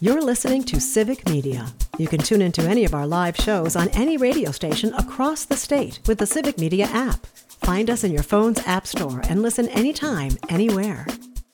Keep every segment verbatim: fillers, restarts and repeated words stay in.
You're listening to Civic Media. You can tune into any of our live shows on any radio station across the state with the Civic Media app. Find us in your phone's app store and listen anytime, anywhere.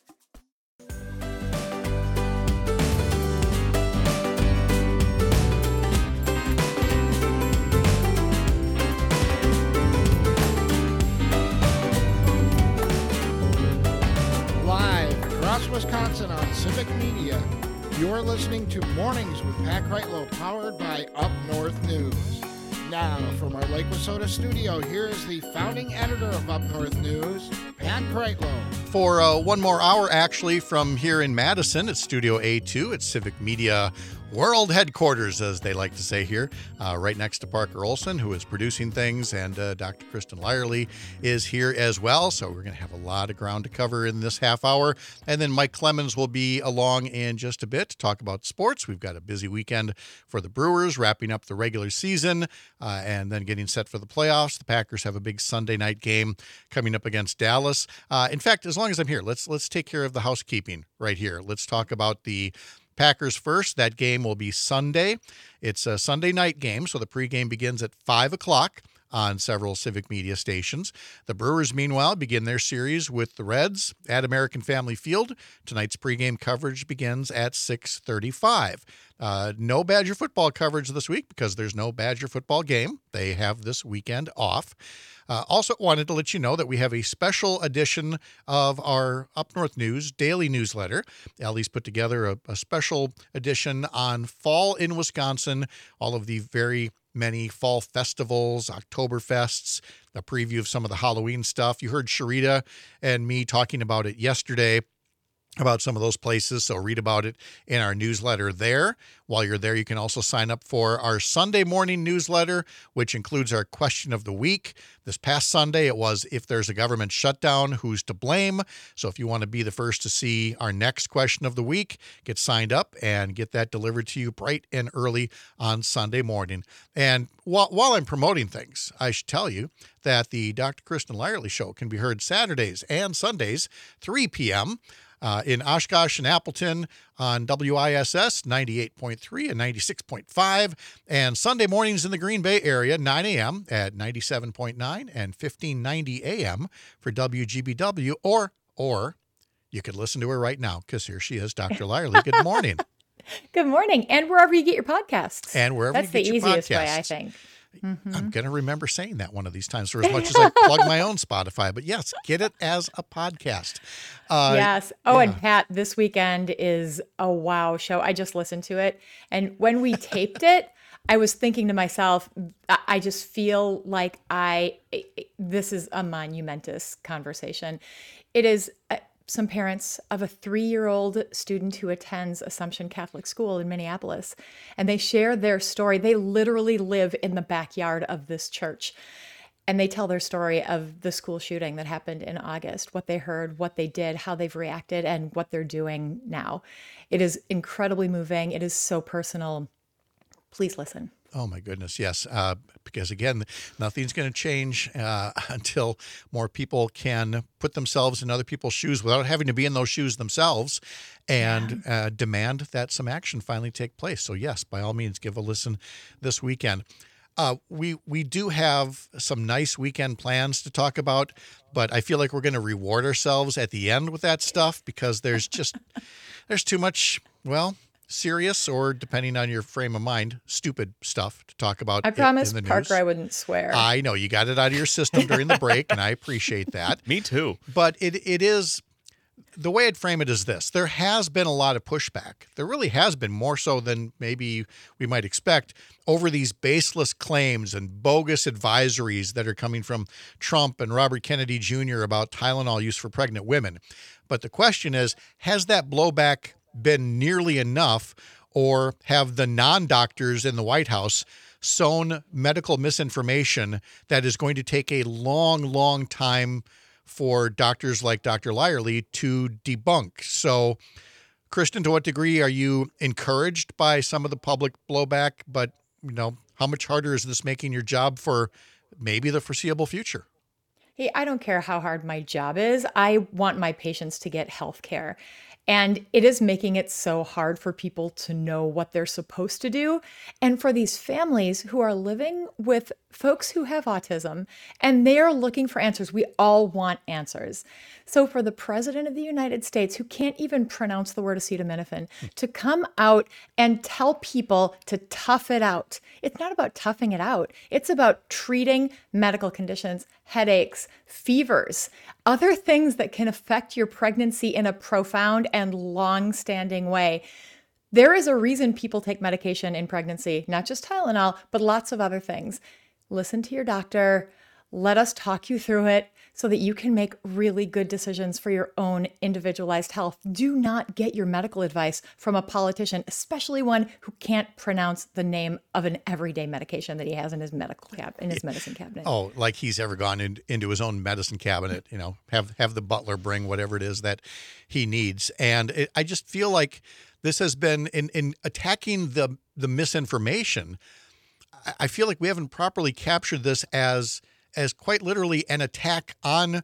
Live across Wisconsin on Civic Media. You're listening to Mornings with Pat Kreitlow, powered by Up North News. Now, from our Lake Wissota studio, here is the founding editor of Up North News, Pat Kreitlow. For uh, one more hour, actually, from here in Madison at Studio A two at Civic Media World Headquarters, as they like to say here, uh, right next to Parker Olson, who is producing things, and uh, Doctor Kristen Lyerly is here as well. So we're going to have a lot of ground to cover in this half hour. And then Mike Clemens will be along in just a bit to talk about sports. We've got a busy weekend for the Brewers, wrapping up the regular season uh, and then getting set for the playoffs. The Packers have a big Sunday night game coming up against Dallas. Uh, in fact, as long as I'm here, let's let's take care of the housekeeping right here. Let's talk about the Packers first. That game will be Sunday. It's a Sunday night game, so the pregame begins at five o'clock on several Civic Media stations. The Brewers, meanwhile, begin their series with the Reds at American Family Field. Tonight's pregame coverage begins at six thirty-five. Uh, no Badger football coverage this week because there's no Badger football game. They have this weekend off. Uh, also wanted to let you know that we have a special edition of our Up North News daily newsletter. Ellie's put together a, a special edition on fall in Wisconsin, all of the very many fall festivals, Oktoberfests, a preview of some of the Halloween stuff. You heard Sharita and me talking about it yesterday, about some of those places, so read about it in our newsletter there. While you're there, you can also sign up for our Sunday morning newsletter, which includes our question of the week. This past Sunday, it was, if there's a government shutdown, who's to blame? So if you want to be the first to see our next question of the week, get signed up and get that delivered to you bright and early on Sunday morning. And while, while I'm promoting things, I should tell you that the Doctor Kristen Lyerly Show can be heard Saturdays and Sundays, three p.m., Uh, in Oshkosh and Appleton on W I S S ninety-eight point three and ninety-six point five, and Sunday mornings in the Green Bay area, nine a.m. at ninety-seven point nine and fifteen ninety a.m. for W G B W, or or you could listen to her right now because here she is, Doctor Lyerly. Good morning. Good morning, and wherever you get your podcasts. And wherever That's you get your podcasts. That's the easiest way, I think. Mm-hmm. I'm going to remember saying that one of these times for as much as I plug my own Spotify. But yes, get it as a podcast. Uh, yes. Oh, yeah. And Pat, this weekend is a wow show. I just listened to it. And when we taped it, I was thinking to myself, I just feel like I, this is a monumentous conversation. It is some parents of a three-year-old student who attends Assumption Catholic School in Minneapolis, and they share their story. They literally live in the backyard of this church, and they tell their story of the school shooting that happened in August, what they heard, what they did, how they've reacted, and what they're doing now. It is incredibly moving. It is so personal. Please listen. Oh, my goodness, yes. Uh, because, again, nothing's going to change uh, until more people can put themselves in other people's shoes without having to be in those shoes themselves and yeah. uh, demand that some action finally take place. So, yes, by all means, give a listen this weekend. Uh, we we do have some nice weekend plans to talk about, but I feel like we're going to reward ourselves at the end with that stuff because there's just there's too much, well, serious or, depending on your frame of mind, stupid stuff to talk about. I promised in the Parker news. I wouldn't swear. I know you got it out of your system during the break, and I appreciate that. Me too. But it it is, the way I'd frame it is this. There has been a lot of pushback. There really has been, more so than maybe we might expect, over these baseless claims and bogus advisories that are coming from Trump and Robert Kennedy Junior about Tylenol use for pregnant women. But the question is, has that blowback been nearly enough, or have the non-doctors in the White House sown medical misinformation that is going to take a long, long time for doctors like Doctor Lyerly to debunk? So, Kristen, to what degree are you encouraged by some of the public blowback? But, you know, how much harder is this making your job for maybe the foreseeable future? Hey, I don't care how hard my job is. I want my patients to get health care. And it is making it so hard for people to know what they're supposed to do. And for these families who are living with folks who have autism and they are looking for answers, we all want answers. So for the president of the United States, who can't even pronounce the word acetaminophen, to come out and tell people to tough it out. It's not about toughing it out. It's about treating medical conditions, headaches, fevers, other things that can affect your pregnancy in a profound and long-standing way. There is a reason people take medication in pregnancy, not just Tylenol, but lots of other things. Listen to your doctor. Let us talk you through it so that you can make really good decisions for your own individualized health. Do not get your medical advice from a politician, especially one who can't pronounce the name of an everyday medication that he has in his medical cab in his medicine cabinet. Oh, like he's ever gone in, into his own medicine cabinet, you know, have have the butler bring whatever it is that he needs. And it, I just feel like this has been in, in attacking the the misinformation. I feel like we haven't properly captured this as as quite literally an attack on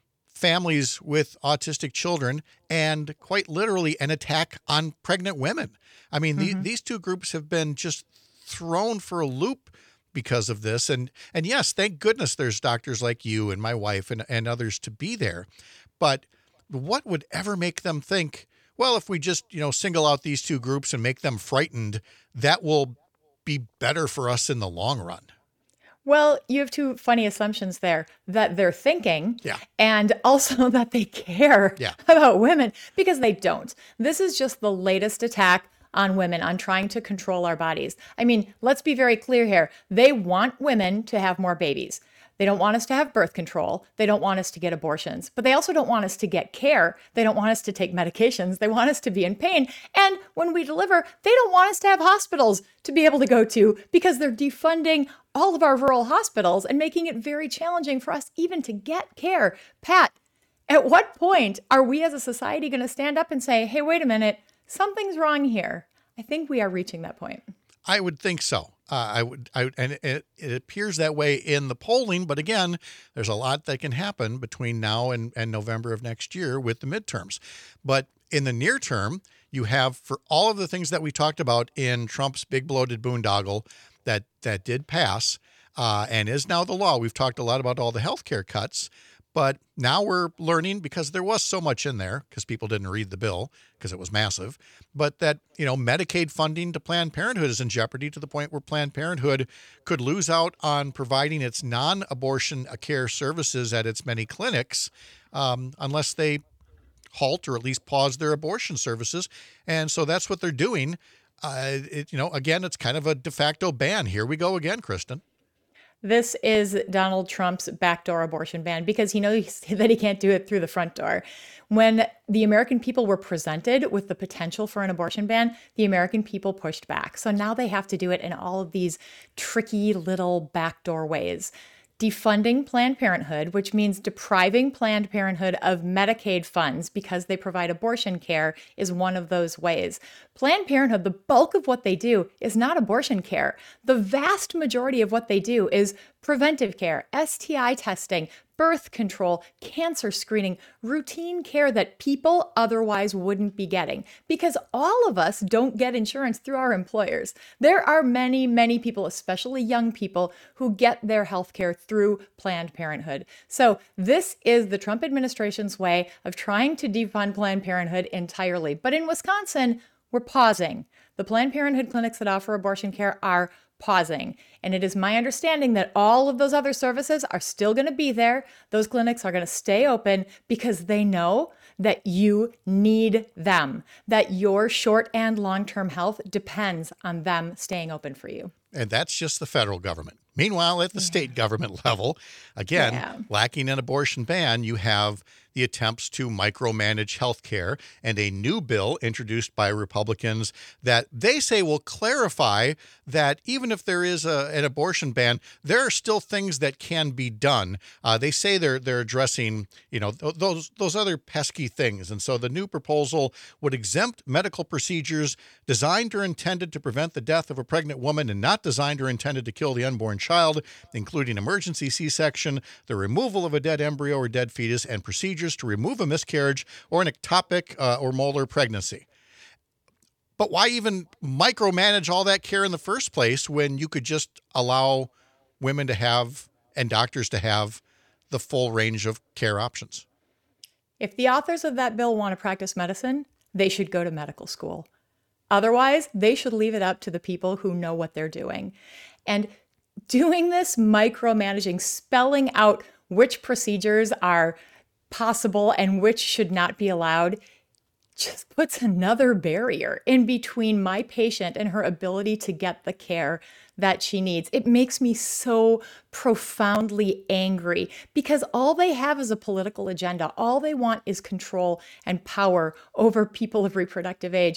families with autistic children and quite literally an attack on pregnant women. I mean, mm-hmm. the, these two groups have been just thrown for a loop because of this. And and yes, thank goodness there's doctors like you and my wife and, and others to be there. But what would ever make them think, well, if we just, you know, single out these two groups and make them frightened, that will be better for us in the long run? Well, you have two funny assumptions there, that they're thinking yeah. and also that they care yeah. about women, because they don't. This is just the latest attack on women, on trying to control our bodies. I mean, let's be very clear here. They want women to have more babies. They don't want us to have birth control. They don't want us to get abortions, but they also don't want us to get care. They don't want us to take medications. They want us to be in pain. And when we deliver, they don't want us to have hospitals to be able to go to, because they're defunding all of our rural hospitals and making it very challenging for us even to get care. Pat, at what point are we as a society going to stand up and say, hey, wait a minute, something's wrong here? I think we are reaching that point. I would think so. Uh, I would, I would, and it, it appears that way in the polling. But again, there's a lot that can happen between now and, and November of next year with the midterms. But in the near term, you have, for all of the things that we talked about in Trump's big bloated boondoggle that that did pass uh, and is now the law. We've talked a lot about all the healthcare cuts. But now we're learning, because there was so much in there, because people didn't read the bill because it was massive, but that, you know, Medicaid funding to Planned Parenthood is in jeopardy to the point where Planned Parenthood could lose out on providing its non-abortion care services at its many clinics um, unless they halt or at least pause their abortion services. And so that's what they're doing. Uh, it, you know, again, it's kind of a de facto ban. Here we go again, Kristen. This is Donald Trump's backdoor abortion ban, because he knows that he can't do it through the front door. When the American people were presented with the potential for an abortion ban, the American people pushed back. So now they have to do it in all of these tricky little backdoor ways. Defunding Planned Parenthood, which means depriving Planned Parenthood of Medicaid funds because they provide abortion care, is one of those ways. Planned Parenthood, the bulk of what they do is not abortion care. The vast majority of what they do is preventive care, S T I testing, birth control, cancer screening, routine care that people otherwise wouldn't be getting, because all of us don't get insurance through our employers. There are many, many people, especially young people, who get their health care through Planned Parenthood. So this is the Trump administration's way of trying to defund Planned Parenthood entirely. But in Wisconsin, we're pausing. The Planned Parenthood clinics that offer abortion care are pausing. And it is my understanding that all of those other services are still going to be there. Those clinics are going to stay open because they know that you need them, that your short and long-term health depends on them staying open for you. And that's just the federal government. Meanwhile, at the yeah. state government level, again, yeah. lacking an abortion ban, you have the attempts to micromanage health care and a new bill introduced by Republicans that they say will clarify that even if there is a, an abortion ban, there are still things that can be done. Uh, they say they're they're addressing, you know, th- those those other pesky things. And so the new proposal would exempt medical procedures designed or intended to prevent the death of a pregnant woman and not designed or intended to kill the unborn child, including emergency C-section, the removal of a dead embryo or dead fetus, and procedures procedures to remove a miscarriage or an ectopic uh, or molar pregnancy. But why even micromanage all that care in the first place when you could just allow women to have and doctors to have the full range of care options? If the authors of that bill want to practice medicine, they should go to medical school. Otherwise, they should leave it up to the people who know what they're doing. And doing this micromanaging, spelling out which procedures are possible and which should not be allowed, just puts another barrier in between my patient and her ability to get the care that she needs. It makes me so profoundly angry because all they have is a political agenda. All they want is control and power over people of reproductive age.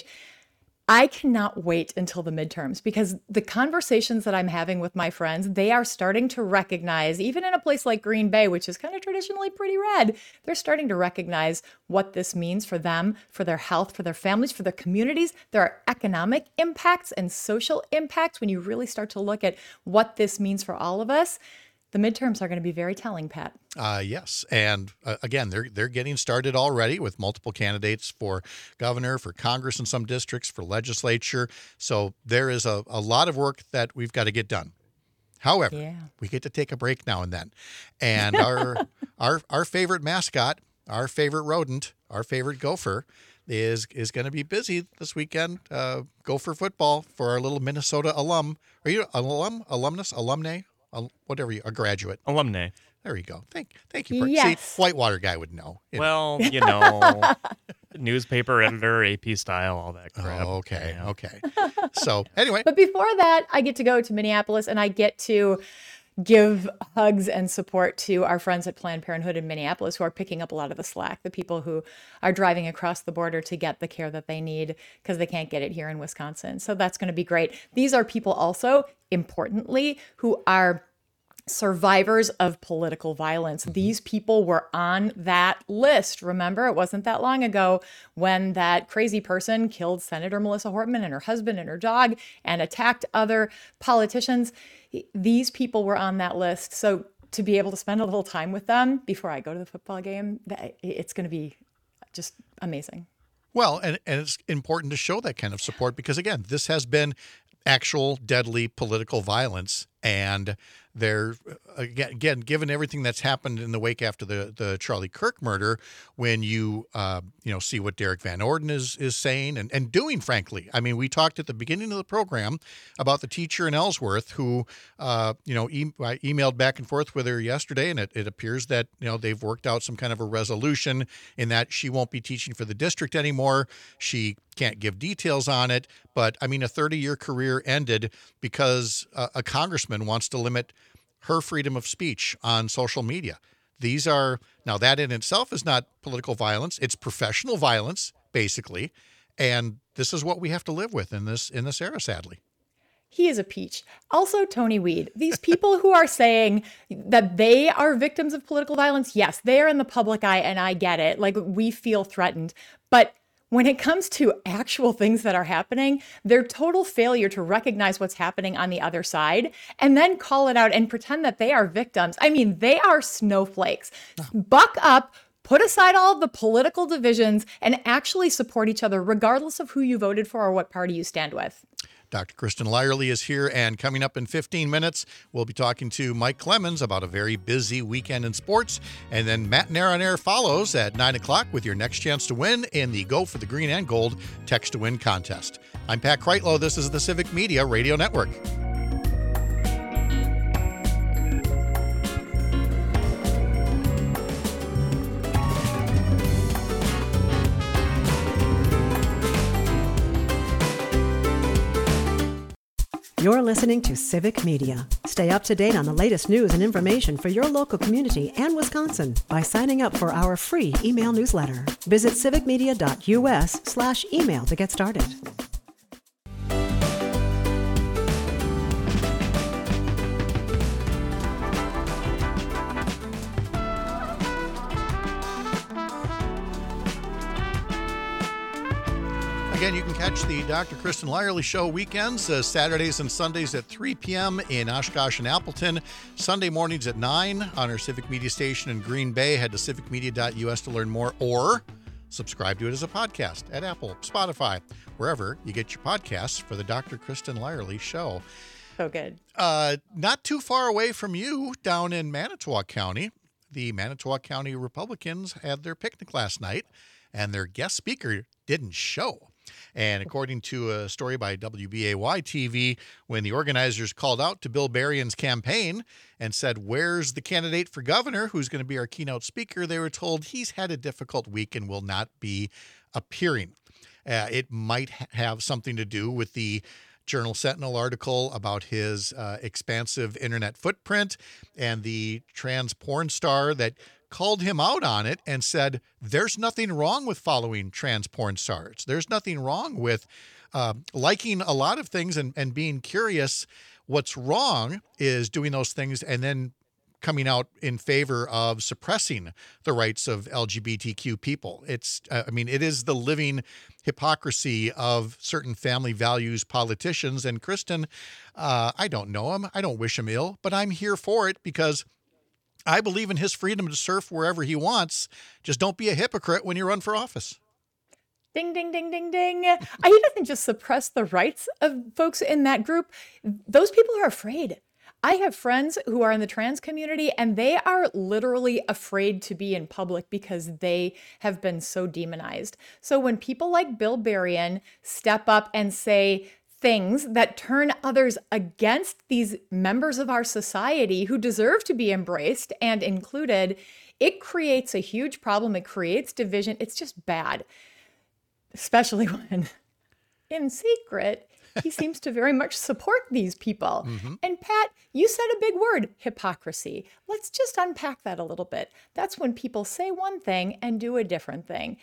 I cannot wait until the midterms because the conversations that I'm having with my friends, they are starting to recognize, even in a place like Green Bay, which is kind of traditionally pretty red, they're starting to recognize what this means for them, for their health, for their families, for their communities. There are economic impacts and social impacts when you really start to look at what this means for all of us. The midterms are going to be very telling, Pat. Uh, yes. And uh, again, they're they're getting started already with multiple candidates for governor, for Congress in some districts, for legislature. So there is a, a lot of work that we've got to get done. However, yeah. we get to take a break now and then. And our our our favorite mascot, our favorite rodent, our favorite gopher is is going to be busy this weekend. Uh, Gopher football for our little Minnesota alum. Are you an alum, alumnus, alumni? Whatever you, a graduate. Alumni. There you go. Thank thank you. For, yes. See, Whitewater guy would know. You well, know. you know, newspaper editor, A P style, all that crap. Oh, okay, yeah. okay. So anyway. But before that, I get to go to Minneapolis and I get to give hugs and support to our friends at Planned Parenthood in Minneapolis who are picking up a lot of the slack, the people who are driving across the border to get the care that they need because they can't get it here in Wisconsin. So that's going to be great. These are people also, importantly, who are survivors of political violence. These people were on that list. Remember, it wasn't that long ago when that crazy person killed Senator Melissa Hortman and her husband and her dog and attacked other politicians. These people were on that list. So to be able to spend a little time with them before I go to the football game, it's going to be just amazing. Well, and, and it's important to show that kind of support because, again, this has been actual deadly political violence. And they're, again, given everything that's happened in the wake after the, the Charlie Kirk murder, when you, uh, you know, see what Derek Van Orden is is saying and, and doing, frankly. I mean, we talked at the beginning of the program about the teacher in Ellsworth who, uh, you know, e- I emailed back and forth with her yesterday, and it, it appears that, you know, they've worked out some kind of a resolution in that she won't be teaching for the district anymore. She can't give details on it. But, I mean, a thirty-year career ended because a, a congressman wants to limit her freedom of speech on social media. These are, now that in itself is not political violence. It's professional violence, basically. And this is what we have to live with in this in this era, sadly. He is a peach. Also, Tony Weed. These people who are saying that they are victims of political violence, yes, they are in the public eye, and I get it. Like, we feel threatened. But when it comes to actual things that are happening, their total failure to recognize what's happening on the other side and then call it out and pretend that they are victims. I mean, they are snowflakes. Oh. Buck up, put aside all of the political divisions, and actually support each other, regardless of who you voted for or what party you stand with. Doctor Kristen Lyerly is here, and coming up in fifteen minutes, we'll be talking to Mike Clemens about a very busy weekend in sports. And then Matt Nair on Air follows at nine o'clock with your next chance to win in the Go for the Green and Gold Text to Win contest. I'm Pat Kreitlow. This is the Civic Media Radio Network. You're listening to Civic Media. Stay up to date on the latest news and information for your local community and Wisconsin by signing up for our free email newsletter. Visit civicmedia.us slash email to get started. Again, you can catch the Doctor Kristen Lyerly Show weekends, uh, Saturdays and Sundays at three p.m. in Oshkosh and Appleton, Sunday mornings at nine on our Civic Media station in Green Bay. Head to civic media dot u s to learn more, or subscribe to it as a podcast at Apple, Spotify, wherever you get your podcasts for the Doctor Kristen Lyerly Show. So good. Uh, not too far away from you, down in Manitowoc County, the Manitowoc County Republicans had their picnic last night, and their guest speaker didn't show. And according to a story by W B A Y T V, when the organizers called out to Bill Berrien's campaign and said, "Where's the candidate for governor who's going to be our keynote speaker?" they were told he's had a difficult week and will not be appearing. Uh, it might ha- have something to do with the Journal Sentinel article about his uh, expansive internet footprint and the trans porn star that called him out on it and said, there's nothing wrong with following trans porn stars. There's nothing wrong with uh, liking a lot of things and, and being curious. What's wrong is doing those things and then coming out in favor of suppressing the rights of L G B T Q people. It's, uh, I mean, it is the living hypocrisy of certain family values politicians. And Kristen, uh, I don't know him. I don't wish him ill, but I'm here for it because I believe in his freedom to surf wherever he wants. Just don't be a hypocrite when you run for office. Ding, ding, ding, ding, ding. He doesn't just suppress the rights of folks in that group. Those people are afraid. I have friends who are in the trans community, and they are literally afraid to be in public because they have been so demonized. So when people like Bill Berrien step up and say things that turn others against these members of our society who deserve to be embraced and included, it creates a huge problem. It creates division. It's just bad, especially when in secret, he seems to very much support these people. Mm-hmm. And Pat, you said a big word, hypocrisy. Let's just unpack that a little bit. That's when people say one thing and do a different thing.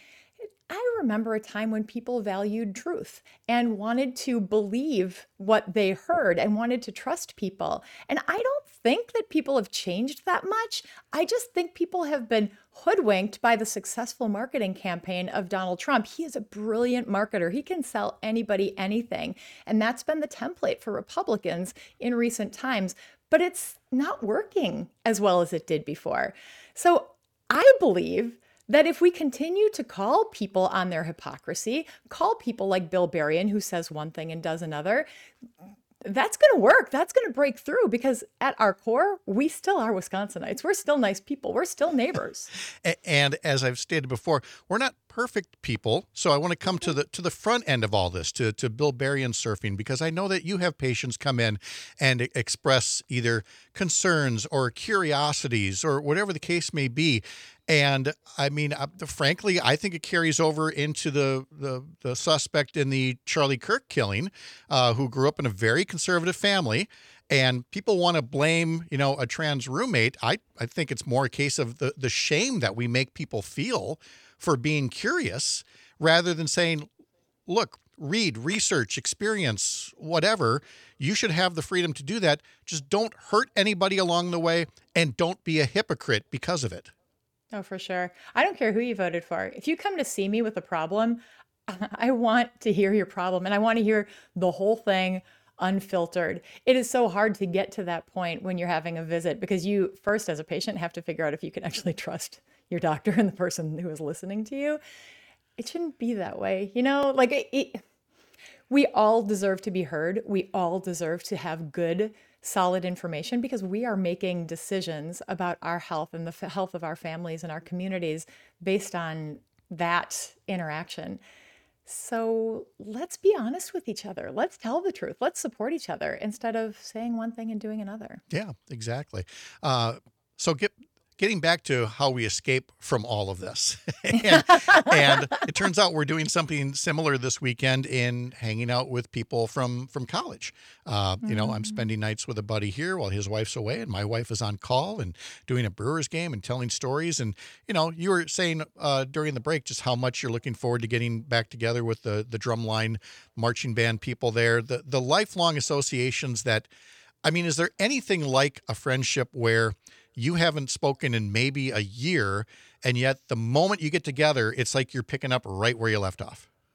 I remember a time when people valued truth and wanted to believe what they heard and wanted to trust people. And I don't think that people have changed that much. I just think people have been hoodwinked by the successful marketing campaign of Donald Trump. He is a brilliant marketer. He can sell anybody anything. And that's been the template for Republicans in recent times. But it's not working as well as it did before. So I believe that if we continue to call people on their hypocrisy, call people like Bill Berrien, who says one thing and does another, that's going to work. That's going to break through because at our core, we still are Wisconsinites. We're still nice people. We're still neighbors. And as I've stated before, we're not perfect people. So I want to come to the to the front end of all this, to, to Bill Berrien surfing, because I know that you have patients come in and express either concerns or curiosities or whatever the case may be. And I mean, uh, frankly, I think it carries over into the, the, the suspect in the Charlie Kirk killing, uh, who grew up in a very conservative family. And people want to blame, you know, a trans roommate. I, I think it's more a case of the, the shame that we make people feel for being curious rather than saying, look, read, research, experience, whatever. You should have the freedom to do that. Just don't hurt anybody along the way and don't be a hypocrite because of it. Oh, for sure. I don't care who you voted for. If you come to see me with a problem, I want to hear your problem and I want to hear the whole thing unfiltered. It is so hard to get to that point when you're having a visit because you first as a patient have to figure out if you can actually trust your doctor and the person who is listening to you. It shouldn't be that way. You know, like it, it, we all deserve to be heard. We all deserve to have good, solid information because we are making decisions about our health and the f- health of our families and our communities based on that interaction. So let's be honest with each other. Let's tell the truth. Let's support each other instead of saying one thing and doing another. Yeah, exactly. Uh, so get Getting back to how we escape from all of this. and, and it turns out we're doing something similar this weekend in hanging out with people from, from college. Uh, mm-hmm. You know, I'm spending nights with a buddy here while his wife's away and my wife is on call and doing a Brewers game and telling stories. And, you know, you were saying uh, during the break just how much you're looking forward to getting back together with the, the drumline marching band people there, the, the lifelong associations that, I mean, is there anything like a friendship where you haven't spoken in maybe a year, and yet the moment you get together, it's like you're picking up right where you left off?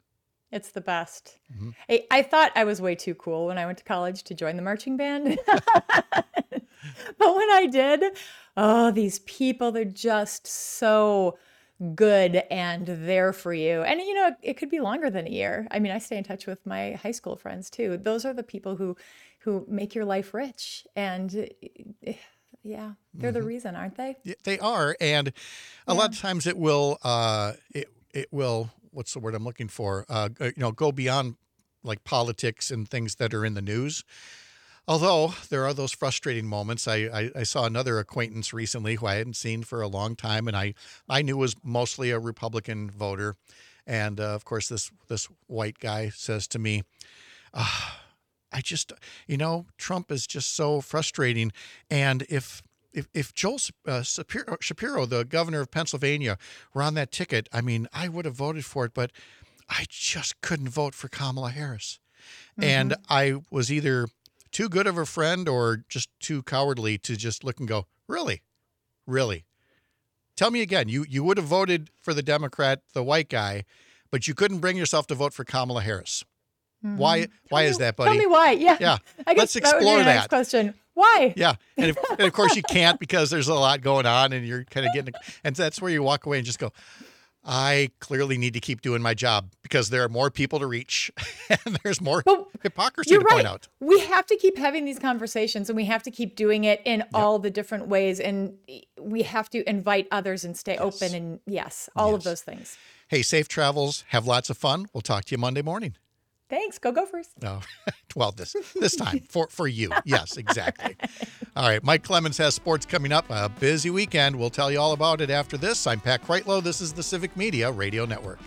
It's the best. Mm-hmm. I, I thought I was way too cool when I went to college to join the marching band. But when I did, oh, these people, they're just so good and there for you. And, you know, it could be longer than a year. I mean, I stay in touch with my high school friends, too. Those are the people who, who make your life rich. And, yeah, they're mm-hmm. the reason, aren't they? Yeah, they are. And a yeah. lot of times it will, uh, it, it will, what's the word I'm looking for? Uh, you know, go beyond like politics and things that are in the news. Although there are those frustrating moments. I, I, I saw another acquaintance recently who I hadn't seen for a long time, and I, I knew was mostly a Republican voter. And, uh, of course, this this white guy says to me, uh, I just, you know, Trump is just so frustrating. And if if, if Joel uh, Shapiro, Shapiro, the governor of Pennsylvania, were on that ticket, I mean, I would have voted for it, but I just couldn't vote for Kamala Harris. Mm-hmm. And I was either too good of a friend or just too cowardly to just look and go, really? Really? Tell me again, you, you would have voted for the Democrat, the white guy, but you couldn't bring yourself to vote for Kamala Harris. Mm-hmm. Why Why tell is me, that, buddy? Tell me why. Yeah. Yeah. I guess Let's explore that. Would be the that. Next question. Why? Yeah. And, if, and of course you can't because there's a lot going on and you're kind of getting, and that's where you walk away and just go, I clearly need to keep doing my job because there are more people to reach and there's more but hypocrisy to right. point out. We have to keep having these conversations and we have to keep doing it in yep. all the different ways. And we have to invite others and stay yes. open. And yes, all yes. of those things. Hey, safe travels. Have lots of fun. We'll talk to you Monday morning. Thanks. Go Gophers. No, well, this this time for, for you. Yes, exactly. All right. Mike Clemens has sports coming up. A busy weekend. We'll tell you all about it after this. I'm Pat Kreitlow. This is the Civic Media Radio Network.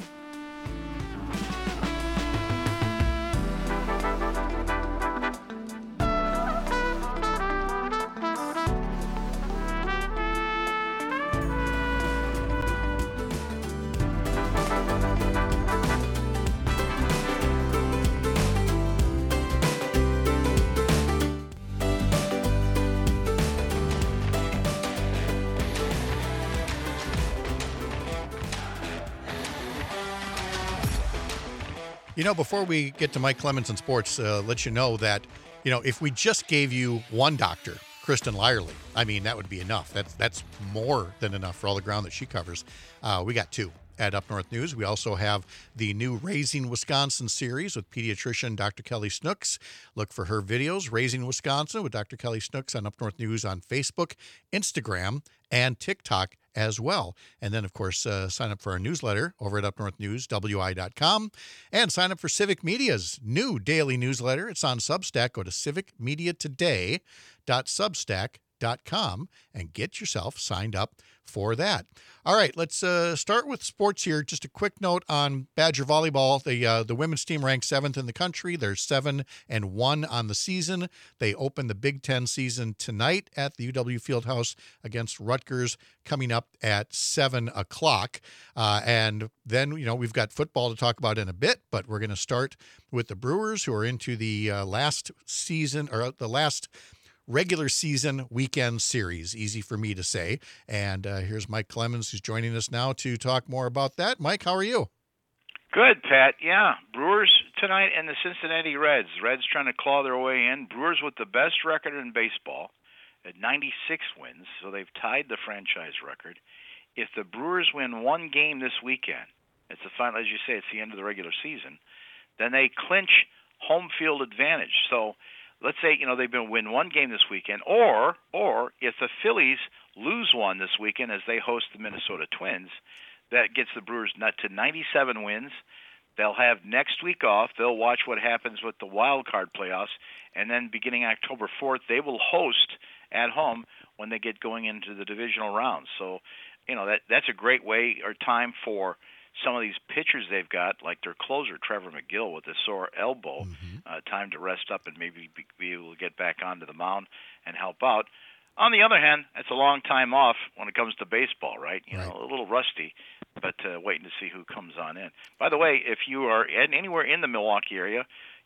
You know, before we get to Mike Clemens and sports, uh, let you know that, you know, if we just gave you one doctor, Kristen Lyerly, I mean, that would be enough. That's that's more than enough for all the ground that she covers. Uh, we got two at Up North News. We also have the new Raising Wisconsin series with pediatrician Doctor Kelly Snooks. Look for her videos, Raising Wisconsin with Doctor Kelly Snooks on Up North News on Facebook, Instagram, and TikTok as well. And then, of course, uh, sign up for our newsletter over at up north news w i dot com and sign up for Civic Media's new daily newsletter. It's on Substack. Go to civic media today dot substack dot com and get yourself signed up for that. All right, let's uh, start with sports here. Just a quick note on Badger volleyball. The uh, the women's team ranked seventh in the country. They're seven and one on the season. They open the Big Ten season tonight at the U W Fieldhouse against Rutgers, coming up at seven o'clock. Uh, and then, you know, we've got football to talk about in a bit, but we're going to start with the Brewers, who are into the uh, last season or the last regular season weekend series. Easy for me to say. And uh, here's Mike Clemens, who's joining us now to talk more about that. Mike, how are you? Good, Pat. Yeah, Brewers tonight and the Cincinnati Reds. Reds trying to claw their way in. Brewers with the best record in baseball at ninety-six wins, so they've tied the franchise record. If the Brewers win one game this weekend, it's the final, as you say, it's the end of the regular season, then they clinch home field advantage. So let's say, you know, they've been win one game this weekend, or or if the Phillies lose one this weekend as they host the Minnesota Twins, that gets the Brewers nut to ninety-seven wins. They'll have next week off. They'll watch what happens with the wild card playoffs, and then beginning October fourth, they will host at home when they get going into the divisional rounds. So, you know, that that's a great way or time for some of these pitchers they've got, like their closer, Trevor McGill, with a sore elbow, mm-hmm. uh, time to rest up and maybe be, be able to get back onto the mound and help out. On the other hand, it's a long time off when it comes to baseball, right? You right. know, a little rusty, but uh, waiting to see who comes on in. By the way, if you are in, anywhere in the Milwaukee area,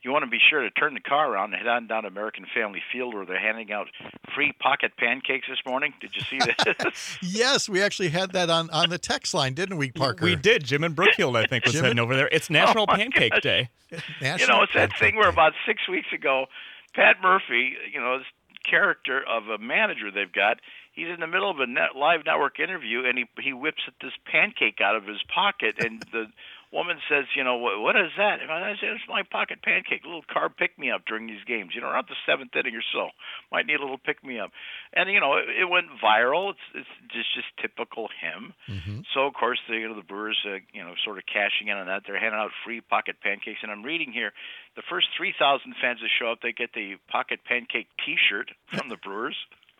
you want to be sure to turn the car around and head on down to American Family Field, where they're handing out free pocket pancakes this morning. Did you see that? Yes, we actually had that on, on the text line, didn't we, Parker? We did. Jim and Brookfield, I think, was Jim heading over there. It's National Oh, my Pancake gosh. Day. National You know, it's that Pancake thing where Day. about six weeks ago, Pat Murphy, you know, this character of a manager they've got, he's in the middle of a net, live network interview, and he he whips this pancake out of his pocket, and the woman says, you know, what, what is that? And I said, it's my pocket pancake, a little carb pick-me-up during these games. You know, around the seventh inning or so, might need a little pick-me-up. And, you know, it, it went viral. It's, it's just just typical him. Mm-hmm. So, of course, the, you know, the Brewers, uh, you know, sort of cashing in on that. They're handing out free pocket pancakes. And I'm reading here, the first three thousand fans that show up, they get the pocket pancake T-shirt from the Brewers.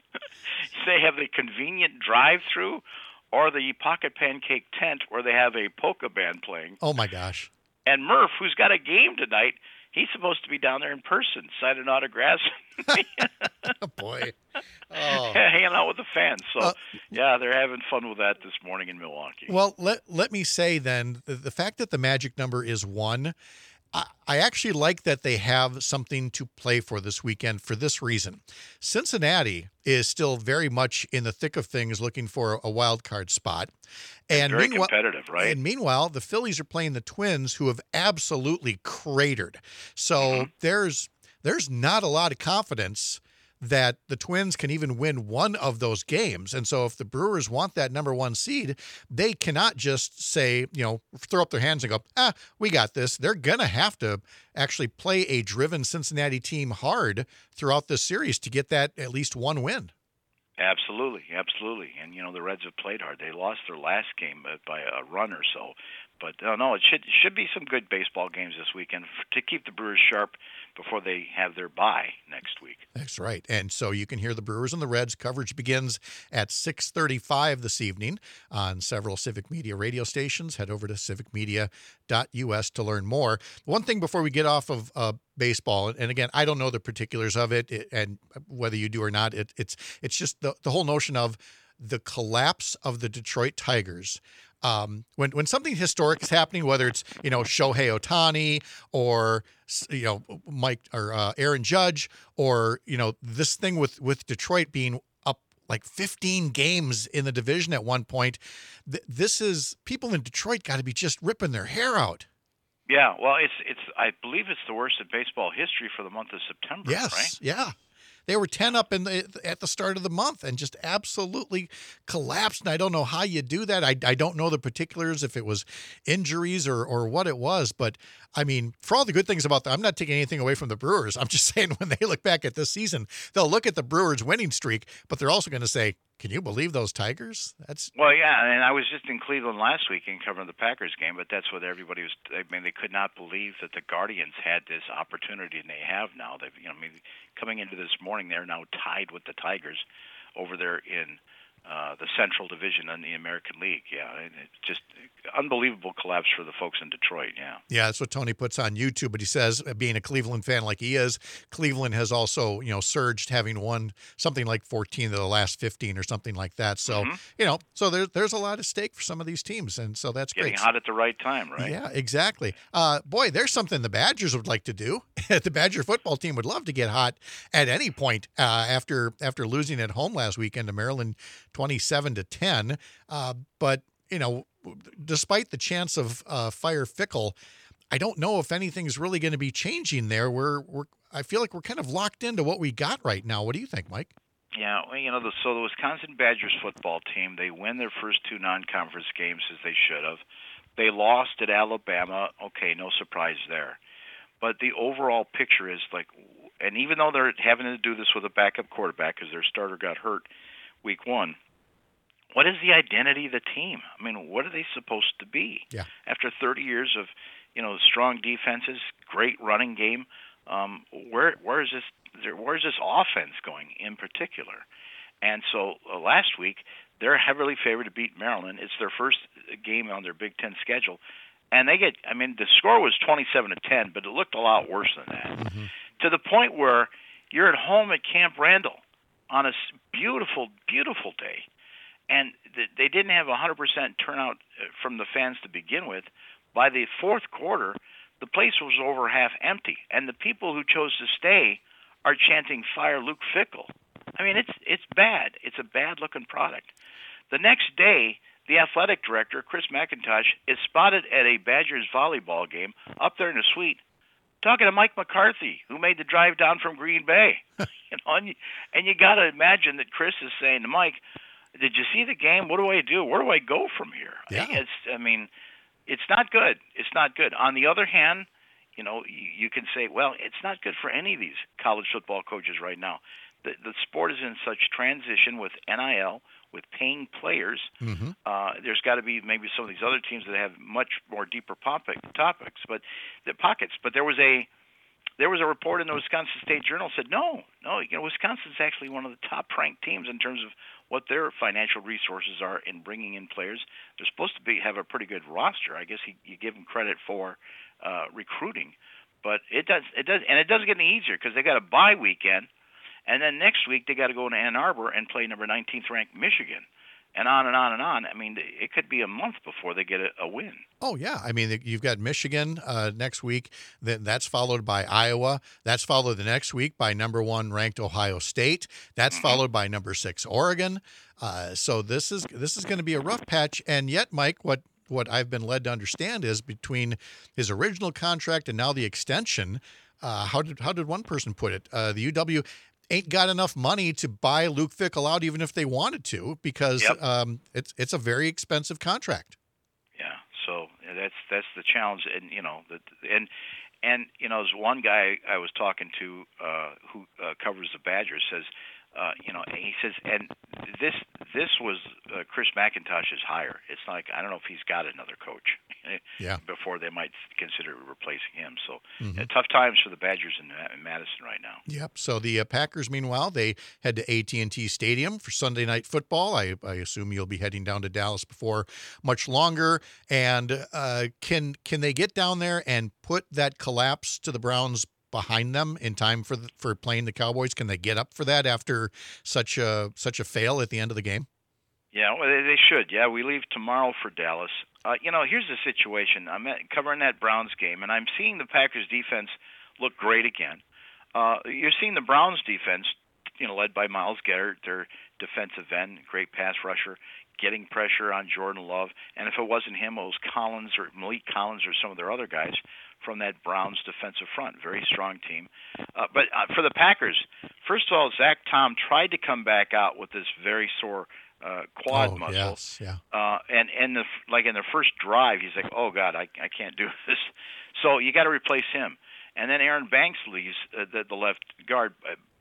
They have the convenient drive-through or the pocket pancake tent where they have a polka band playing. Oh, my gosh. And Murph, who's got a game tonight, he's supposed to be down there in person, signing autographs, Oh, boy. Oh. hanging out with the fans. So, Uh, yeah, they're having fun with that this morning in Milwaukee. Well, let let me say then, the, the fact that the magic number is one, I, I actually like that they have something to play for this weekend for this reason. Cincinnati is still very much in the thick of things looking for a wild card spot. And Very meanwhile, competitive, right? And meanwhile, the Phillies are playing the Twins, who have absolutely cratered. So Mm-hmm. there's there's not a lot of confidence that the Twins can even win one of those games. And so if the Brewers want that number one seed, they cannot just say, you know, throw up their hands and go, ah, we got this. They're going to have to actually play a driven Cincinnati team hard throughout this series to get that at least one win. Absolutely, absolutely. And, you know, the Reds have played hard. They lost their last game uh, by a run or so. But, uh, no, it should should be some good baseball games this weekend f- to keep the Brewers sharp before they have their bye next week. That's right. And so you can hear the Brewers and the Reds. Coverage begins at six thirty-five this evening on several Civic Media radio stations. Head over to civic media dot u s to learn more. One thing before we get off of uh, baseball, and again, I don't know the particulars of it, it and whether you do or not, it, it's it's just the, the whole notion of the collapse of the Detroit Tigers. Um, when when something historic is happening, whether it's, you know, Shohei Ohtani or, you know, Mike or uh, Aaron Judge, or, you know, this thing with, with Detroit being up like fifteen games in the division at one point, th- this is, people in Detroit got to be just ripping their hair out. Yeah, well, it's it's. I believe it's the worst in baseball history for the month of September, Yes, right? yeah. They were ten up in the at the start of the month and just absolutely collapsed. And I don't know how you do that. I, I don't know the particulars, if it was injuries or or what it was. But I mean, for all the good things about that, I'm not taking anything away from the Brewers. I'm just saying, when they look back at this season, they'll look at the Brewers' winning streak, but they're also going to say, "Can you believe those Tigers?" That's Well, yeah, and I was just in Cleveland last week and covering the Packers game, but that's what everybody was. I mean, they could not believe that the Guardians had this opportunity, and they have now. They've, you know, I mean, coming into this morning, they're now tied with the Tigers over there in uh, the Central Division in the American League. Yeah, and it's just unbelievable collapse for the folks in Detroit. Yeah. Yeah, that's what Tony puts on YouTube. But he says, uh, being a Cleveland fan like he is, Cleveland has also, you know, surged, having won something like fourteen of the last fifteen or something like that. So, Mm-hmm. you know, so there's there's a lot of stake for some of these teams, and so that's Getting great. hot at the right time, right? Yeah, exactly. Uh, boy, there's something the Badgers would like to do. The Badger football team would love to get hot at any point uh, after after losing at home last weekend to Maryland, twenty-seven to ten. Uh, but you know, despite the chance of uh, Fire Fickle, I don't know if anything's really going to be changing there. We're we're I feel like we're kind of locked into what we got right now. What do you think, Mike? Yeah, well, you know, the, so the Wisconsin Badgers football team, they win their first two non-conference games as they should have. They lost at Alabama. Okay, no surprise there. But the overall picture is like, and even though they're having to do this with a backup quarterback because their starter got hurt week one, what is the identity of the team? I mean, what are they supposed to be? Yeah. After thirty years of, you know, strong defenses, great running game, um, where where is this where is this offense going in particular? And so uh, last week they're heavily favored to beat Maryland. It's their first game on their Big Ten schedule, and they get. I mean, the score was twenty-seven to ten, but it looked a lot worse than that. Mm-hmm. To the point where you're at home at Camp Randall on a beautiful, beautiful day. And they didn't have a one hundred percent turnout from the fans to begin with. By the fourth quarter, the place was over half empty, and the people who chose to stay are chanting "Fire Luke Fickell." I mean, it's it's bad. It's a bad-looking product. The next day, the athletic director, Chris McIntosh, is spotted at a Badgers volleyball game up there in the suite talking to Mike McCarthy, who made the drive down from Green Bay. you know, and you, and you got to imagine that Chris is saying to Mike, "Did you see the game? What do I do? Where do I go from here?" Yeah. It's, I mean, it's not good. It's not good. On the other hand, you know, you, you can say, well, it's not good for any of these college football coaches right now. The, the sport is in such transition with N I L, with paying players. Mm-hmm. Uh, there's got to be maybe some of these other teams that have much more deeper topic, topics, but the pockets. But there was a there was a report in the Wisconsin State Journal said no, no, you know, Wisconsin's actually one of the top-ranked teams in terms of what their financial resources are in bringing in players. They're supposed to be have a pretty good roster. I guess he, you give them credit for uh, recruiting, but it does it does and it doesn't get any easier because they got a bye weekend. And then next week they got to go to Ann Arbor and play number nineteenth ranked Michigan, and on and on and on. I mean, it could be a month before they get a, a win. Oh yeah, I mean you've got Michigan uh, next week. Then that's followed by Iowa. That's followed the next week by number one ranked Ohio State. That's Mm-hmm. followed by number six Oregon. Uh, so this is this is going to be a rough patch. And yet, Mike, what what I've been led to understand is between his original contract and now the extension. Uh, how did how did one person put it? Uh, the U W ain't got enough money to buy Luke Fickell out, even if they wanted to, because Yep. um, it's it's a very expensive contract. Yeah, so that's that's the challenge, and you know, the, and and you know, there's one guy I was talking to uh, who uh, covers the Badgers says, uh, you know, he says, and this this was uh, Chris McIntosh's hire. It's like I don't know if he's got another coach. Yeah. Before they might consider replacing him. So Mhm. uh, tough times for the Badgers in, in Madison right now. Yep. So the uh, Packers, meanwhile, they head to A T and T Stadium for Sunday Night Football. I, I assume you'll be heading down to Dallas before much longer. And uh, can can they get down there and put that collapse to the Browns behind them in time for the, for playing the Cowboys? Can they get up for that after such a such a fail at the end of the game? Yeah, well, they they should. Yeah, we leave tomorrow for Dallas. Uh, you know, here's the situation. I'm at, covering that Browns game, and I'm seeing the Packers defense look great again. Uh, you're seeing the Browns defense, you know, led by Myles Garrett, their defensive end, great pass rusher, getting pressure on Jordan Love. And if it wasn't him, it was Collins or Malik Collins or some of their other guys from that Browns defensive front. Very strong team. Uh, but uh, for the Packers, first of all, Zach Tom tried to come back out with this very sore Uh, quad oh, muscle, yes, yeah. uh, and and the like in the first drive, he's like, "Oh God, I I can't do this." So you got to replace him, and then Aaron Banks leaves uh, the the left guard.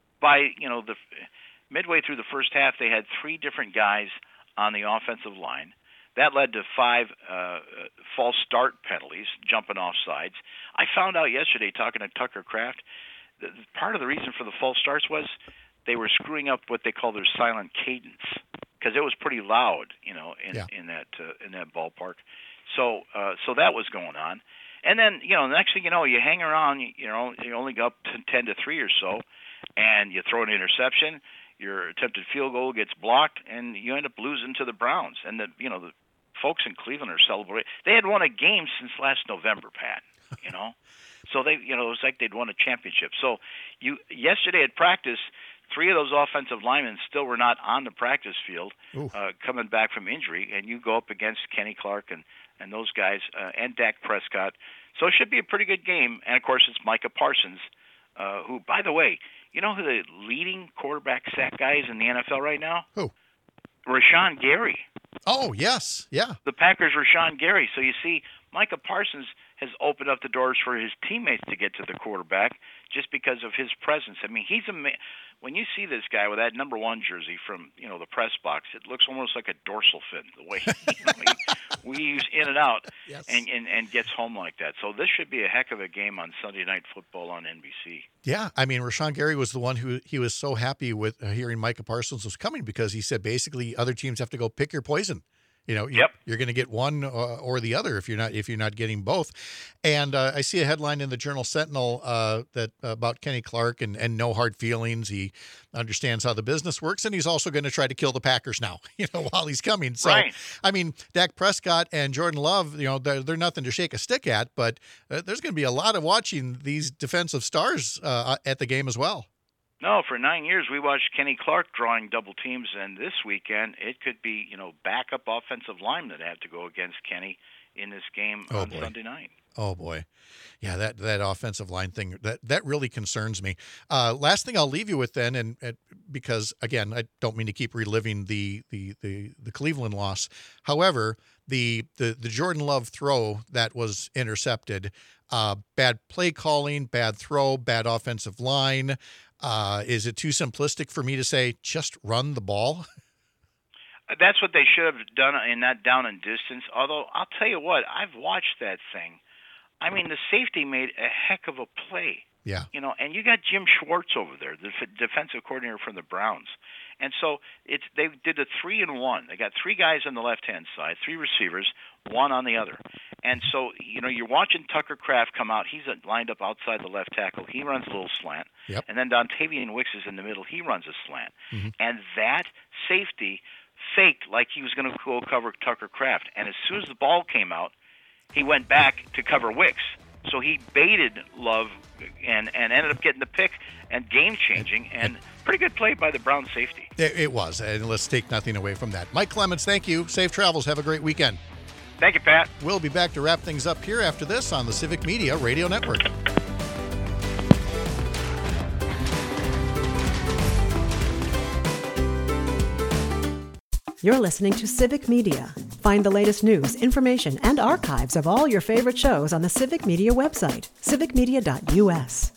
By you know the midway through the first half, they had three different guys on the offensive line. That led to five uh, false start penalties, jumping off sides. I found out yesterday talking to Tucker Kraft, that part of the reason for the false starts was they were screwing up what they call their silent cadence, because it was pretty loud, you know, in Yeah. in that uh, in that ballpark. So uh, so that was going on, and then you know, the next thing you know, you hang around, you, you know, you only go up to ten to three or so, and you throw an interception. Your attempted field goal gets blocked, and you end up losing to the Browns. And the you know the folks in Cleveland are celebrating. They had won a game since last November, Pat. You know, so they you know it was like they'd won a championship. So you yesterday at practice, three of those offensive linemen still were not on the practice field, uh, coming back from injury, and you go up against Kenny Clark and, and those guys, uh, and Dak Prescott. So it should be a pretty good game. And, of course, it's Micah Parsons, uh, who, by the way, you know who the leading quarterback sack guy is in the N F L right now? Who? Rashawn Gary. Oh, yes, yeah. The Packers' Rashawn Gary. So you see, Micah Parsons has opened up the doors for his teammates to get to the quarterback just because of his presence. I mean, he's a ma- when you see this guy with that number one jersey from you know the press box, it looks almost like a dorsal fin the way you know, he weaves in and out Yes. and, and and gets home like that. So this should be a heck of a game on Sunday Night Football on N B C. Yeah, I mean, Rashawn Gary was the one who he was so happy with uh, hearing Micah Parsons was coming because he said basically other teams have to go pick your poison. You know, Yep. you're going to get one or, or the other if you're not if you're not getting both. And uh, I see a headline in the Journal Sentinel uh, that uh, about Kenny Clark and, and no hard feelings. He understands how the business works, and he's also going to try to kill the Packers now. You know, while he's coming. So, Right. I mean, Dak Prescott and Jordan Love, you know, they're, they're nothing to shake a stick at, but uh, there's going to be a lot of watching these defensive stars uh, at the game as well. No, for nine years we watched Kenny Clark drawing double teams, and this weekend it could be, you know, backup offensive linemen that have to go against Kenny in this game Oh, on boy. Sunday night. Oh boy, yeah, that that offensive line thing that that really concerns me. Uh, last thing I'll leave you with then, and, and because again, I don't mean to keep reliving the the the, the Cleveland loss. However, the, the the Jordan Love throw that was intercepted, uh, bad play calling, bad throw, bad offensive line. Uh, is it too simplistic for me to say just run the ball? That's what they should have done in that down and distance. Although I'll tell you what, I've watched that thing. I mean, the safety made a heck of a play. Yeah. You know, and you got Jim Schwartz over there, the f- defensive coordinator from the Browns. And so it's they did a three and one. They got three guys on the left-hand side, three receivers, one on the other. And so, you know, you're watching Tucker Kraft come out. He's lined up outside the left tackle. He runs a little slant. Yep. And then Dontavian Wicks is in the middle. He runs a slant. Mm-hmm. And that safety faked like he was going to go cover Tucker Kraft. And as soon as the ball came out, he went back to cover Wicks. So he baited Love and, and ended up getting the pick and game-changing, and pretty good play by the Brown safety. It, it was, and let's take nothing away from that. Mike Clemens, thank you. Safe travels. Have a great weekend. Thank you, Pat. We'll be back to wrap things up here after this on the Civic Media Radio Network. You're listening to Civic Media. Find the latest news, information, and archives of all your favorite shows on the Civic Media website, civic media dot u s.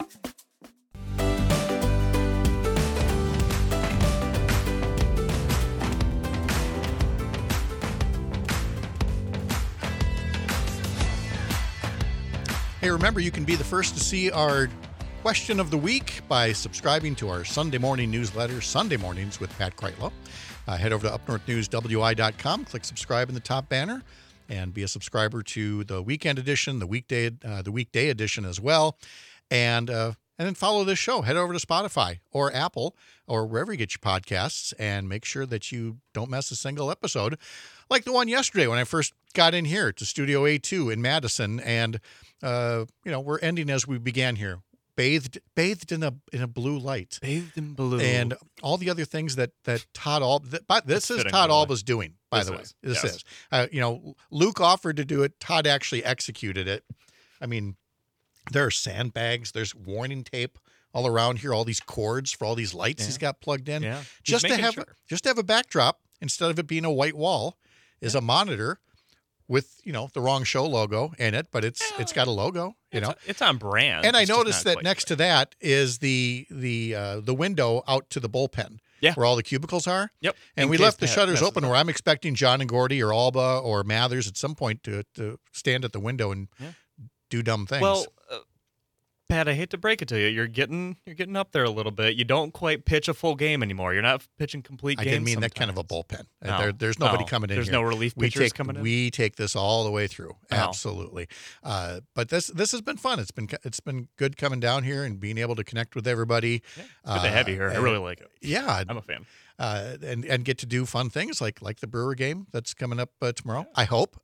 Hey, remember, you can be the first to see our question of the week by subscribing to our Sunday morning newsletter, Sunday Mornings with Pat Kreitlow. Uh, head over to up north news w i dot com, click subscribe in the top banner, and be a subscriber to the weekend edition, the weekday uh, the weekday edition as well. And uh, and then follow this show. Head over to Spotify or Apple or wherever you get your podcasts, and make sure that you don't miss a single episode. Like the one yesterday when I first got in here to Studio A two in Madison, and uh, you know, we're ending as we began here. Bathed, bathed in a in a blue light, Bathed in blue, and all the other things that that Todd Alba. That, but this That's is fitting, Todd by the way. Alba's doing. By This the way, is, this yes. is. Uh, you know, Luke offered to do it. Todd actually executed it. I mean, there are sandbags. There's warning tape all around here. All these cords for all these lights Yeah. he's got plugged in. Yeah. He's Just to making have sure. just to have a backdrop instead of it being a white wall is a monitor with, you know, the wrong show logo in it, but it's it's got a logo. You it's, know, it's on brand. and I It's just noticed not that quite next to right. that is the the uh, the window out to the bullpen, Yeah. where all the cubicles are. Yep. And In we case left the Pat shutters messes open, up. where I'm expecting John and Gordy or Alba or Mathers at some point to to stand at the window and Yeah. do dumb things. Well, uh, Pat, I hate to break it to you. You're getting you're getting up there a little bit. You don't quite pitch a full game anymore. You're not pitching complete I games. didn't mean that kind of a sometimes. bullpen. Uh, No. There, there's nobody No. coming in There's here. no relief we pitchers take, coming in? We take this all the way through. Oh. Absolutely. Uh, but this this has been fun. It's been it's been good coming down here and being able to connect with everybody. Good to have you here. I and- really like it. Yeah, I'm a fan. uh, and and get to do fun things like like the Brewer game that's coming up uh, tomorrow. I hope.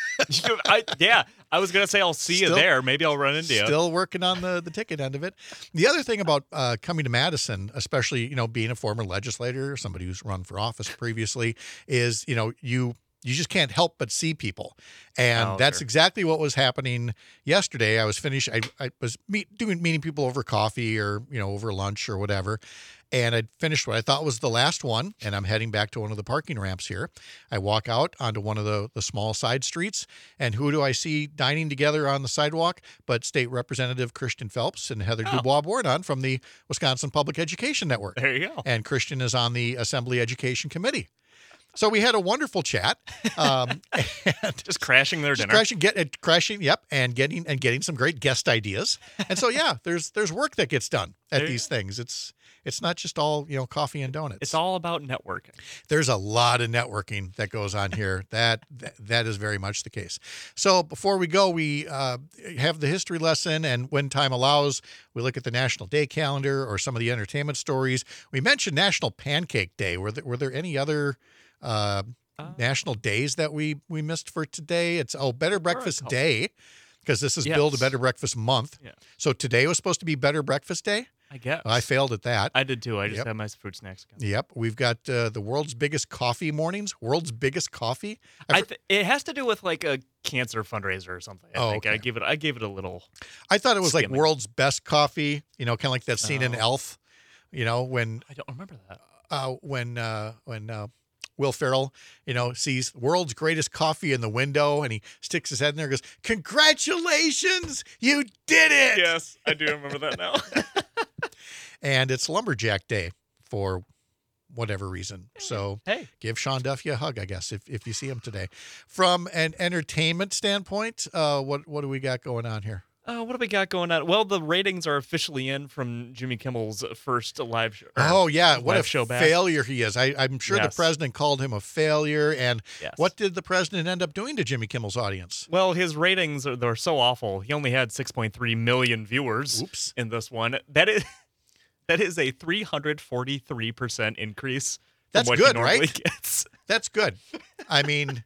I, yeah, I was gonna say I'll see Still- you there. Maybe I'll run into you. Still working on the, the ticket end of it. The other thing about uh, coming to Madison, especially, you know, being a former legislator, somebody who's run for office previously, is, you know, you you just can't help but see people. And Oh, that's sure. exactly what was happening yesterday. I was finished. I, I was meet, doing meeting people over coffee or, you know, over lunch or whatever. And I'd finished what I thought was the last one, and I'm heading back to one of the parking ramps here. I walk out onto one of the, the small side streets, and who do I see dining together on the sidewalk but State Representative Christian Phelps and Heather Oh. Dubois-Bourdon from the Wisconsin Public Education Network. There you go. And Christian is on the Assembly Education Committee. So we had a wonderful chat. Um, and Just crashing their just dinner. crashing, get, uh, crashing, yep, and getting and getting some great guest ideas. And so yeah, there's there's work that gets done at There you these things. It's it's not just all, you know, coffee and donuts. It's all about networking. There's a lot of networking that goes on here. That that, that is very much the case. So before we go, we uh, have the history lesson, and when time allows, we look at the National Day calendar or some of the entertainment stories. We mentioned National Pancake Day. Were there, were there any other uh, Uh, national days that we we missed for today? It's oh Better Breakfast couple. Day, because this is Yes. Build a Better Breakfast Month. Yeah. So today was supposed to be Better Breakfast Day. I guess. I failed at that. I did too. I just Yep. had my fruit snacks again. Yep, we've got uh, the world's biggest coffee mornings. World's biggest coffee. I, I th- it has to do with like a cancer fundraiser or something. I Oh, think I okay. gave it. I gave it a little. I thought it was like Skimming. world's best coffee. You know, kind of like that scene in Oh. Elf. You know, when I don't remember that. uh, when uh, when uh, Will Ferrell, you know, sees world's greatest coffee in the window, and he sticks his head in there and goes, "Congratulations, you did it!" Yes, I do remember that now. And it's Lumberjack Day for whatever reason. So Hey, give Sean Duffy a hug, I guess, if, if you see him today. From an entertainment standpoint, uh, what what do we got going on here? uh, what do we got going on? Well, the ratings are officially in from Jimmy Kimmel's first live show. or Oh yeah, what a live show back. failure he is! I, I'm sure the Yes. president called him a failure. And Yes. what did the president end up doing to Jimmy Kimmel's audience? Well, his ratings are they're so awful. He only had six point three million viewers Oops. in this one. That is that is a three hundred forty-three percent increase from That's what good, he normally right? gets. That's good. I mean,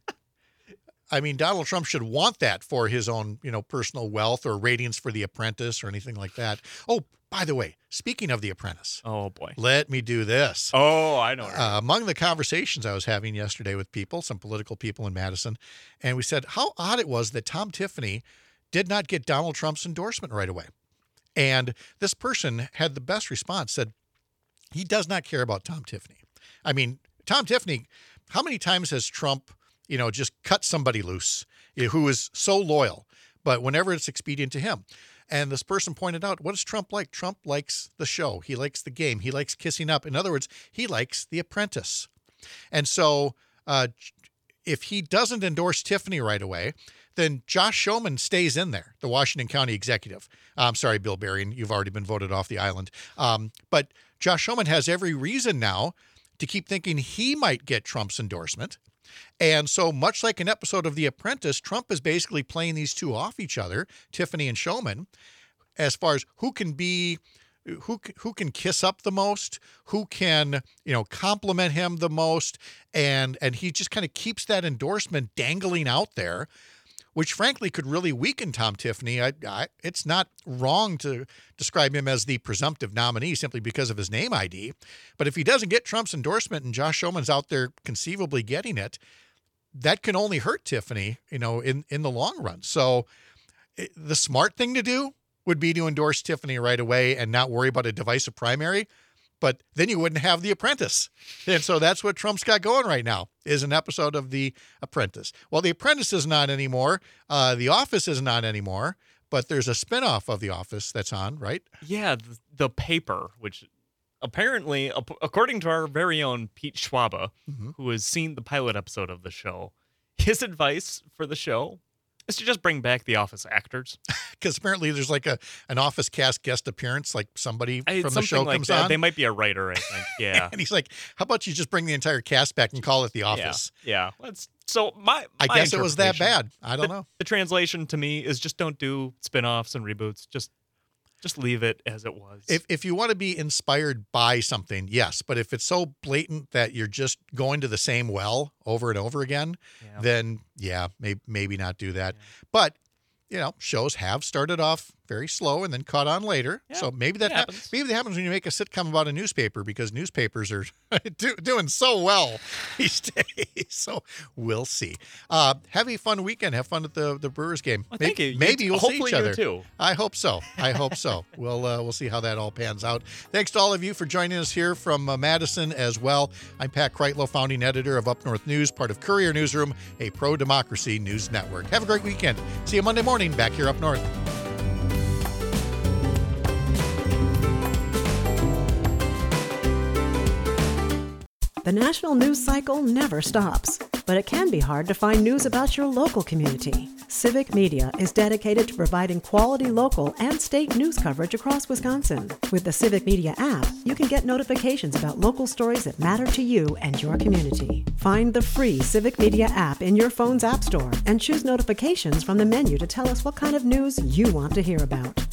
I mean, Donald Trump should want that for his own, you know, personal wealth or ratings for The Apprentice or anything like that. Oh, by the way, speaking of The Apprentice, Oh boy. let me do this. Oh, I know. Uh, among the conversations I was having yesterday with people, some political people in Madison, and we said how odd it was that Tom Tiffany did not get Donald Trump's endorsement right away. And this person had the best response, said he does not care about Tom Tiffany. I mean, Tom Tiffany, how many times has Trump, you know, just cut somebody loose who is so loyal, but whenever it's expedient to him? And this person pointed out, what is Trump like? Trump likes the show. He likes the game. He likes kissing up. In other words, he likes The Apprentice. And so uh, if he doesn't endorse Tiffany right away, then Josh Schoeman stays in there, the Washington County executive. I'm sorry, Bill Berrien, you've already been voted off the island. Um, but Josh Schoeman has every reason now to keep thinking he might get Trump's endorsement. And so much like an episode of The Apprentice, Trump is basically playing these two off each other, Tiffany and Schoeman, as far as who can be, who who can kiss up the most, who can, you know, compliment him the most. And, and he just kind of keeps that endorsement dangling out there, which frankly could really weaken Tom Tiffany. I, I, it's not wrong to describe him as the presumptive nominee simply because of his name I D. But if he doesn't get Trump's endorsement and Josh Schoeman's out there conceivably getting it, that can only hurt Tiffany, you know, in, in the long run. So it, the smart thing to do would be to endorse Tiffany right away and not worry about a divisive primary. But then you wouldn't have The Apprentice. And so that's what Trump's got going right now, is an episode of The Apprentice. Well, The Apprentice is not anymore. Uh, The Office is not anymore. But there's a spinoff of The Office that's on, right? Yeah, the, the paper, which apparently, ap- according to our very own Pete Schwaba, Mhm. who has seen the pilot episode of the show, his advice for the show is to just bring back the Office actors. Because apparently there's like a an Office cast guest appearance, like somebody I- from the something show like comes that. on. They might be a writer, I think. Yeah. And he's like, how about you just bring the entire cast back and call it The yeah. Office? Yeah. That's, so my, I my guess it was that interpretation- bad. I don't know. The translation to me is just don't do spin-offs and reboots. Just just leave it as it was. If if you want to be inspired by something, yes. But if it's so blatant that you're just going to the same well over and over again, Yeah. then yeah, maybe maybe not do that. Yeah. But you know, shows have started off very slow and then caught on later. Yeah, so maybe that it ha- happens. maybe that happens when you make a sitcom about a newspaper, because newspapers are do, doing so well these days. So we'll see. Uh, have a fun weekend. Have fun at the, the Brewers game. Well, May- thank you. You Maybe t- we'll see hopefully each you other too. I hope so. I hope so. We'll uh, we'll see how that all pans out. Thanks to all of you for joining us here from uh, Madison as well. I'm Pat Kreitlow, founding editor of Up North News, part of Courier Newsroom, a pro-democracy news network. Have a great weekend. See you Monday morning back here up north. The national news cycle never stops, but it can be hard to find news about your local community. Civic Media is dedicated to providing quality local and state news coverage across Wisconsin. With the Civic Media app, you can get notifications about local stories that matter to you and your community. Find the free Civic Media app in your phone's app store and choose notifications from the menu to tell us what kind of news you want to hear about.